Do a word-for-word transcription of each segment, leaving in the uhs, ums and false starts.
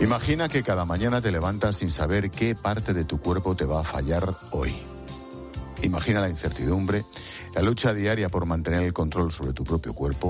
Imagina que cada mañana te levantas sin saber qué parte de tu cuerpo te va a fallar hoy. Imagina la incertidumbre, la lucha diaria por mantener el control sobre tu propio cuerpo.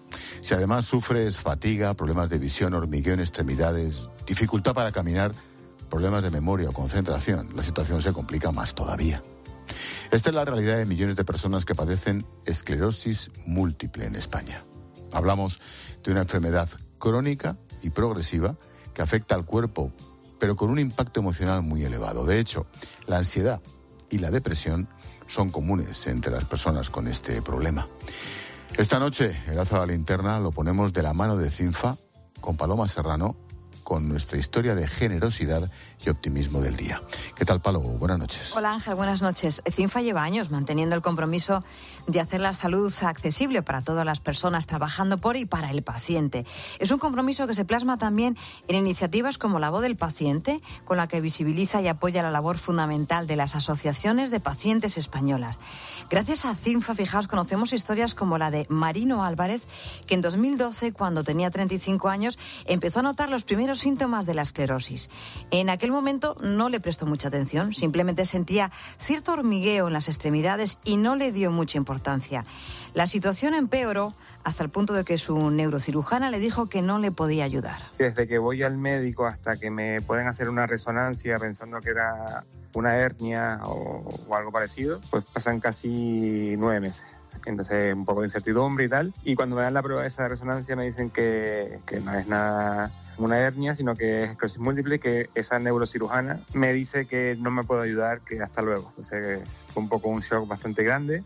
Si además sufres fatiga, problemas de visión, hormigueo en extremidades, dificultad para caminar, problemas de memoria o concentración, la situación se complica más todavía. Esta es la realidad de millones de personas que padecen esclerosis múltiple en España. Hablamos de una enfermedad crónica y progresiva que afecta al cuerpo, pero con un impacto emocional muy elevado. De hecho, la ansiedad y la depresión son comunes entre las personas con este problema. Esta noche, el Alza de la Linterna lo ponemos de la mano de Cinfa, con Paloma Serrano, con nuestra historia de generosidad y optimismo del día. ¿Qué tal, Palo? Buenas noches. Hola, Ángel, buenas noches. Cinfa lleva años manteniendo el compromiso de hacer la salud accesible para todas las personas, trabajando por y para el paciente. Es un compromiso que se plasma también en iniciativas como La Voz del Paciente, con la que visibiliza y apoya la labor fundamental de las asociaciones de pacientes españolas. Gracias a Cinfa, fijaos, conocemos historias como la de Marino Álvarez, que en dos mil doce, cuando tenía treinta y cinco años, empezó a notar los primeros síntomas de la esclerosis. En aquel momento no le prestó mucha atención, simplemente sentía cierto hormigueo en las extremidades y no le dio mucha importancia. La situación empeoró hasta el punto de que su neurocirujana le dijo que no le podía ayudar. Desde que voy al médico hasta que me pueden hacer una resonancia pensando que era una hernia o, o algo parecido, pues pasan casi nueve meses. Entonces un poco de incertidumbre y tal. Y cuando me dan la prueba de esa resonancia me dicen que, que no es nada una hernia, sino que es esclerosis múltiple, que esa neurocirujana me dice que no me puede ayudar, que hasta luego. Entonces fue un poco un shock bastante grande.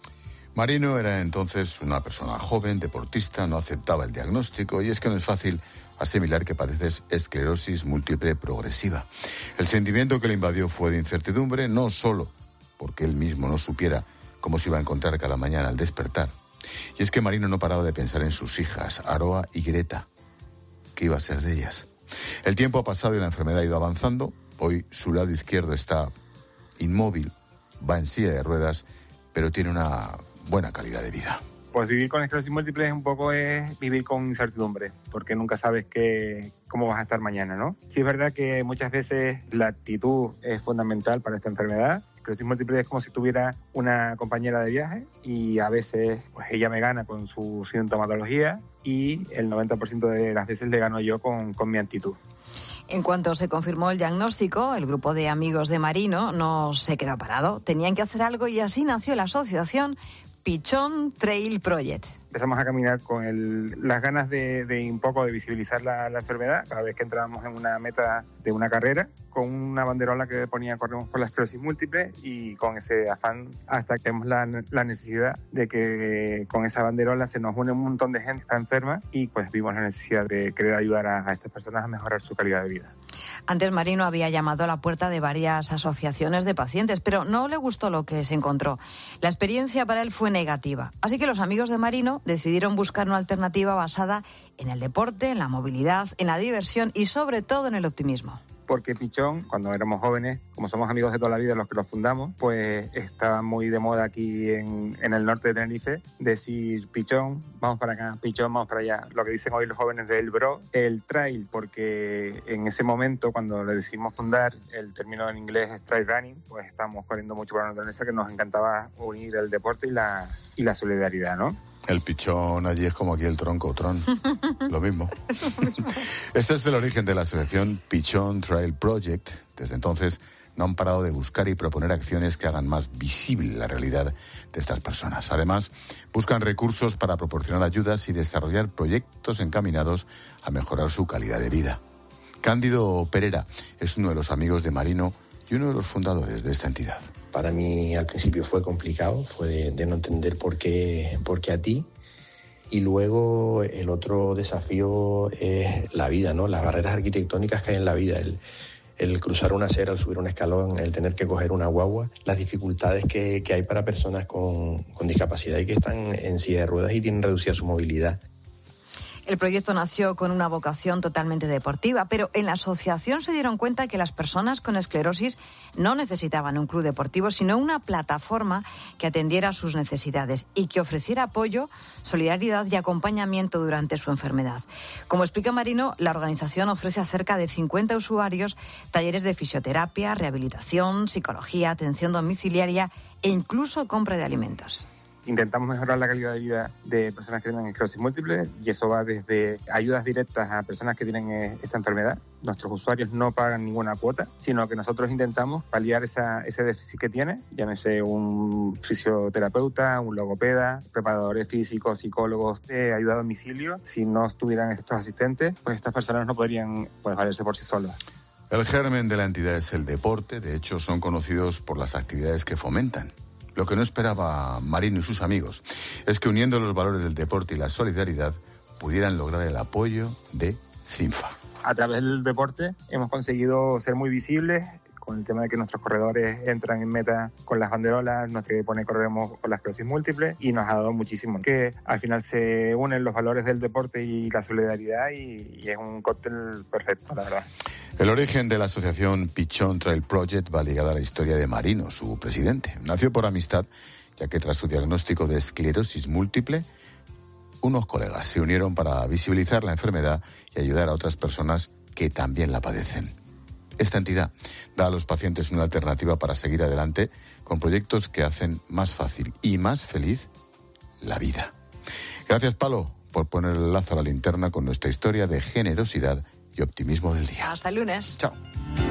Marino era entonces una persona joven, deportista, no aceptaba el diagnóstico, y es que no es fácil asimilar que padeces esclerosis múltiple progresiva. El sentimiento que le invadió fue de incertidumbre, no solo porque él mismo no supiera cómo se iba a encontrar cada mañana al despertar. Y es que Marino no paraba de pensar en sus hijas, Aroa y Greta. ¿Qué iba a ser de ellas? El tiempo ha pasado y la enfermedad ha ido avanzando. Hoy su lado izquierdo está inmóvil, va en silla de ruedas, pero tiene una buena calidad de vida. Pues vivir con esclerosis múltiple es un poco es vivir con incertidumbre, porque nunca sabes qué, cómo vas a estar mañana, ¿no? Sí es verdad que muchas veces la actitud es fundamental para esta enfermedad. Esclerosis múltiple es como si tuviera una compañera de viaje y a veces pues ella me gana con su sintomatología y el noventa por ciento de las veces le gano yo con, con mi actitud. En cuanto se confirmó el diagnóstico, el grupo de amigos de Marino no se quedó parado. Tenían que hacer algo y así nació la asociación Pichón Trail Project. Empezamos a caminar con el, las ganas de, de un poco de visibilizar la, la enfermedad cada vez que entrábamos en una meta de una carrera, con una banderola que ponía corremos por la esclerosis múltiple y con ese afán hasta que vemos la, la necesidad de que con esa banderola se nos une un montón de gente que está enferma y pues vimos la necesidad de querer ayudar a, a estas personas a mejorar su calidad de vida. Antes Marino había llamado a la puerta de varias asociaciones de pacientes, pero no le gustó lo que se encontró. La experiencia para él fue negativa, así que los amigos de Marino decidieron buscar una alternativa basada en el deporte, en la movilidad, en la diversión y sobre todo en el optimismo. Porque Pichón, cuando éramos jóvenes, como somos amigos de toda la vida los que los fundamos, pues estaba muy de moda aquí en, en el norte de Tenerife decir Pichón, vamos para acá, Pichón, vamos para allá. Lo que dicen hoy los jóvenes del bro, el trail, porque en ese momento cuando le decidimos fundar, el término en inglés es trail running, pues estábamos corriendo mucho por la naturaleza, que nos encantaba unir el deporte y la, y la solidaridad, ¿no? El pichón allí es como aquí el tronco, tron. Lo mismo. Este es el origen de la asociación Pichón Trail Project. Desde entonces no han parado de buscar y proponer acciones que hagan más visible la realidad de estas personas. Además, buscan recursos para proporcionar ayudas y desarrollar proyectos encaminados a mejorar su calidad de vida. Cándido Perera es uno de los amigos de Marino y uno de los fundadores de esta entidad. Para mí al principio fue complicado, fue de, de no entender por qué, por qué a ti. Y luego el otro desafío es la vida, ¿no? Las barreras arquitectónicas que hay en la vida, el, el cruzar una acera, el subir un escalón, el tener que coger una guagua, las dificultades que, que hay para personas con, con discapacidad y que están en silla de ruedas y tienen reducida su movilidad. El proyecto nació con una vocación totalmente deportiva, pero en la asociación se dieron cuenta que las personas con esclerosis no necesitaban un club deportivo, sino una plataforma que atendiera sus necesidades y que ofreciera apoyo, solidaridad y acompañamiento durante su enfermedad. Como explica Marino, la organización ofrece a cerca de cincuenta usuarios talleres de fisioterapia, rehabilitación, psicología, atención domiciliaria e incluso compra de alimentos. Intentamos mejorar la calidad de vida de personas que tienen esclerosis múltiple y eso va desde ayudas directas a personas que tienen esta enfermedad. Nuestros usuarios no pagan ninguna cuota, sino que nosotros intentamos paliar esa, ese déficit que tiene, llámese un fisioterapeuta, un logopeda, preparadores físicos, psicólogos, de ayuda a domicilio. Si no estuvieran estos asistentes, pues estas personas no podrían pues, valerse por sí solas. El germen de la entidad es el deporte, de hecho son conocidos por las actividades que fomentan. Lo que no esperaba Marino y sus amigos es que uniendo los valores del deporte y la solidaridad pudieran lograr el apoyo de CINFA. A través del deporte hemos conseguido ser muy visibles con el tema de que nuestros corredores entran en meta con las banderolas, nuestro equipo pone corremos con la esclerosis múltiple y nos ha dado muchísimo. Que al final se unen los valores del deporte y la solidaridad y, y es un cóctel perfecto, la verdad. El origen de la asociación Pichón Trail Project va ligada a la historia de Marino, su presidente. Nació por amistad, ya que tras su diagnóstico de esclerosis múltiple, unos colegas se unieron para visibilizar la enfermedad y ayudar a otras personas que también la padecen. Esta entidad da a los pacientes una alternativa para seguir adelante con proyectos que hacen más fácil y más feliz la vida. Gracias, Palo, por poner el lazo a la linterna con nuestra historia de generosidad y optimismo del día. Hasta el lunes. Chao.